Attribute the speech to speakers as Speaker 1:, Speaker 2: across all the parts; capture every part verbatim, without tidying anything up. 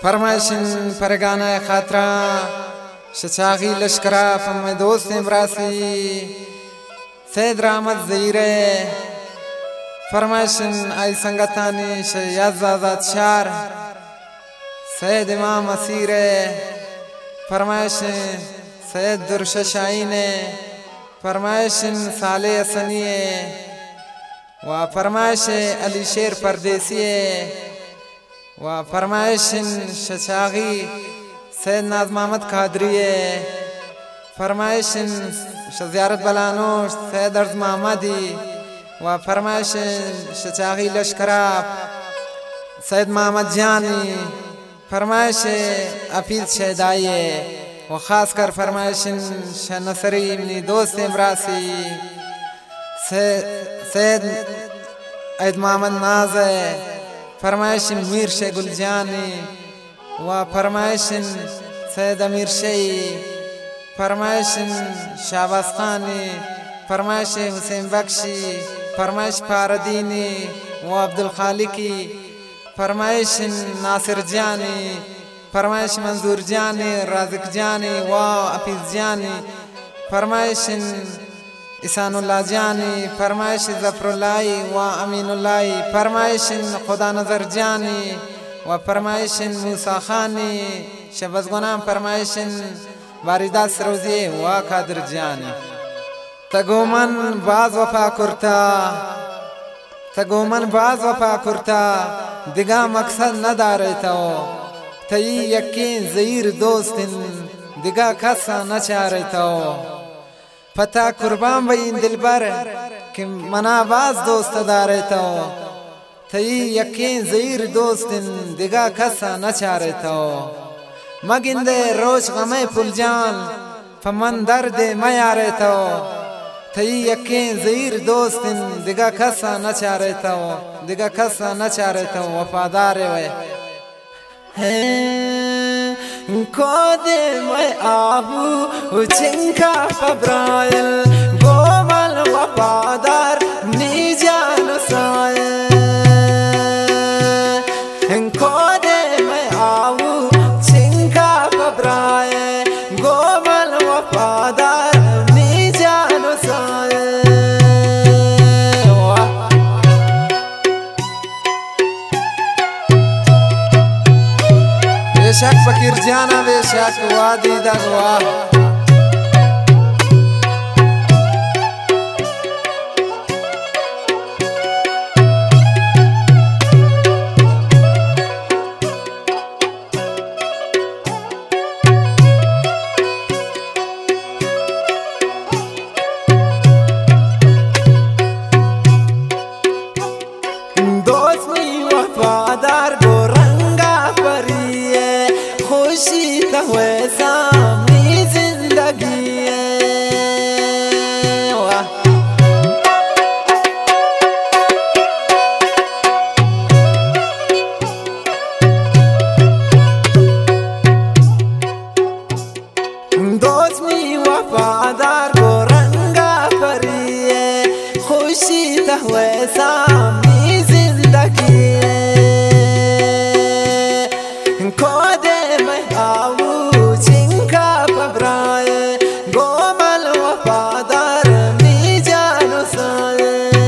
Speaker 1: फरमाइशन परगाना खातरा शचागी लश्करा फम दोस्त इमरासी सैद रामत ज़हीरे फरमाइशन आई संगतानी शयाज़ाज़ात शार सैद इमाम असीरे फरमाइशन सैद दुर्शशाइने फरमाइशन साले असनिए व फरमाइश अली शेर परदेसिए व फरमाइशन शचागी सैद नाज़ महमद कादरिए फरमाइशन शज़ियारत बलानोश सैद अर्ज़ महमदी व फरमाइशन शचागी लश्करा सैद महमद जानी फरमाइश अफील शहदाइए व ख़ास कर फरमाइशन शनसरी इमनी दोस्त इमरासी सैद ऐद महमद नाज फरमाइशन मीर शे गुलजानी व फरमाइशन सैद अमीर शई फरमाइशन शाहबाज खानी फरमाइश हुसैन बख्शी फरमाइश फारदीनी व अब्दुल खालिकी फरमाइश नासिर जानी फरमाइश मंजूर जानी राज़िक जानी व अफीज़ जानी फरमाइश इसानुल्लाह जानी फरमाइश ज़फ़रुल्लाही व अमीनुल्लाही फरमाइश खुदा नज़र जानी व फरमाइश मूसा खानी शबज़ गुनाम फरमाइश वारिदा सरोज़ी व कादर जानी तगोमन बाज़ वफा कुर्ता तगोमन बाज़ वफा कुर्ता दिगा मकसद न दारे तो तई यकीन ज़हीर दोस्तिन दिगा खसा न चारे तो पता कुर्बान बई दिलबर कि मना बाज़ दोस्त दारे तो तई यकीन ज़हीर दोस्तिन दिगा खसा न चारे तो मगिंदे रोज गमे फुलजान फमन दर्द मयारे तो तई यकीन ज़हीर दोस्तिन दिगा खसा न चारे तो दिगा खसा न चारे तो वफादार वे कोदे मैं आहू चिंका फब्राइल गोमल वफादार नीजान साए कोदे मैं आहू चिंका फब्राइल गोमल वफादार नीजान साए बेशक फकीर जाना बेशक वादी दगवा दोस्त में वफादार गो रंगा परिए खुशी हुए सामी जिंदगी दोस्त में वफादार को रंगा परिए खुशी हुए सामी जिंदगी को दे मैं आऊ चिंका फब्राए गोमल वफादार मी जानो साए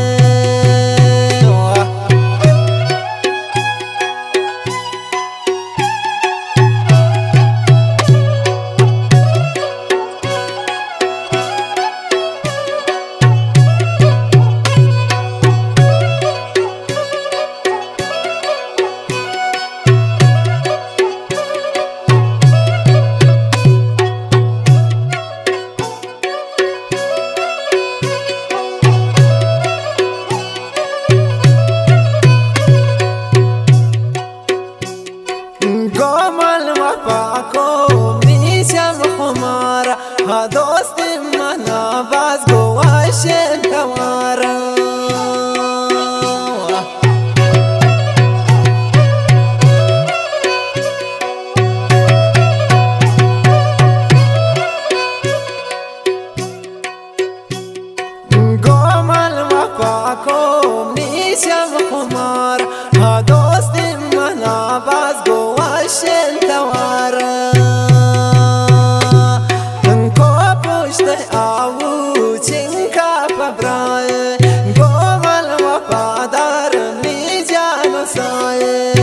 Speaker 1: गोमल वफा को मीशम खुमारा हा दोस्त मना बाज गोवाशे तमारा गोमल वफा को मीशम खुमारा हा दोस्त मना बाज गोवाशे وشن توارا انكو بوشت آوو چنكا فبراي قومل وفادار نيجانو ساي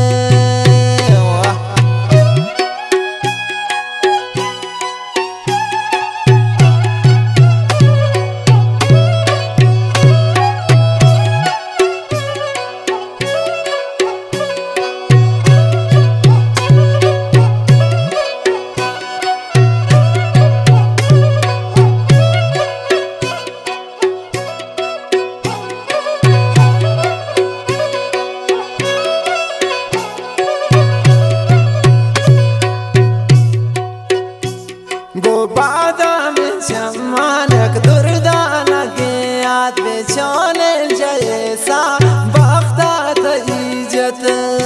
Speaker 1: گو بعدا من شمانك دردانك ياد بچون الجيسا بختا تيجت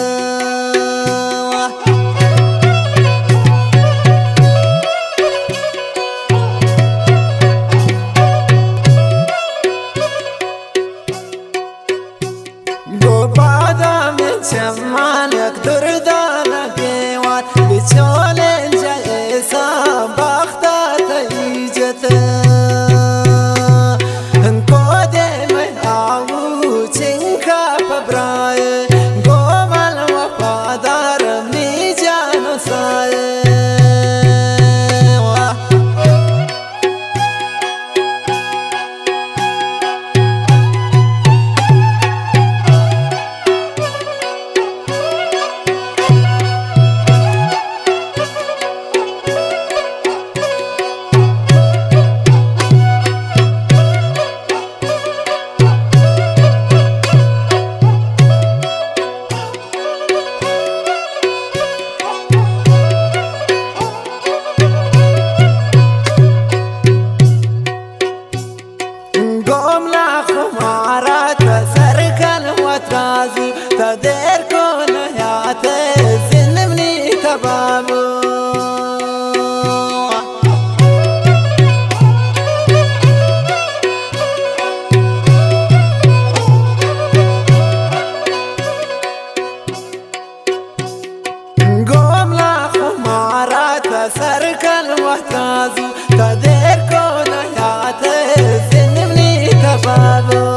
Speaker 1: گو بعدا من شمانك دردانك ياد بچون الجيسا تدير كل حياتي زلمني تبابو قوم لا خمارات سرك المحتاز تدير كل حياتي زلمني تبابو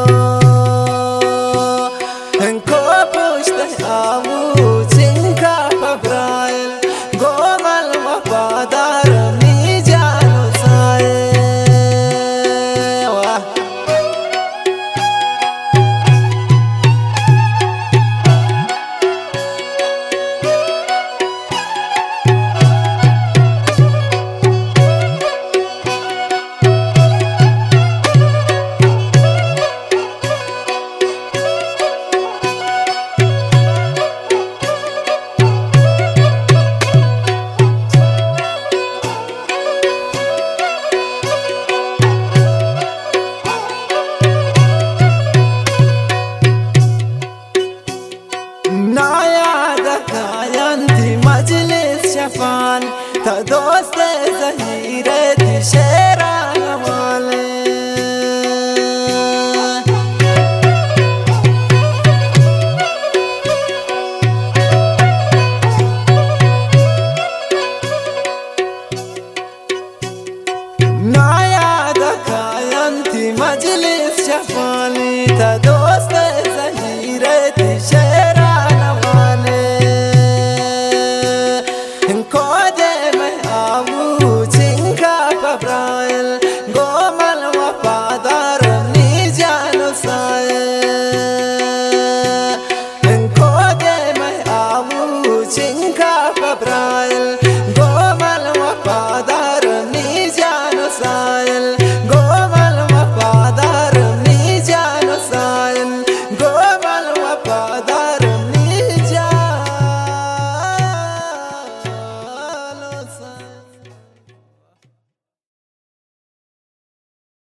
Speaker 1: شفان تا دوست زهیرت شیران ماله نایادک انتی مجلس شفانی تا دوست زهیرت شیران ماله Bye.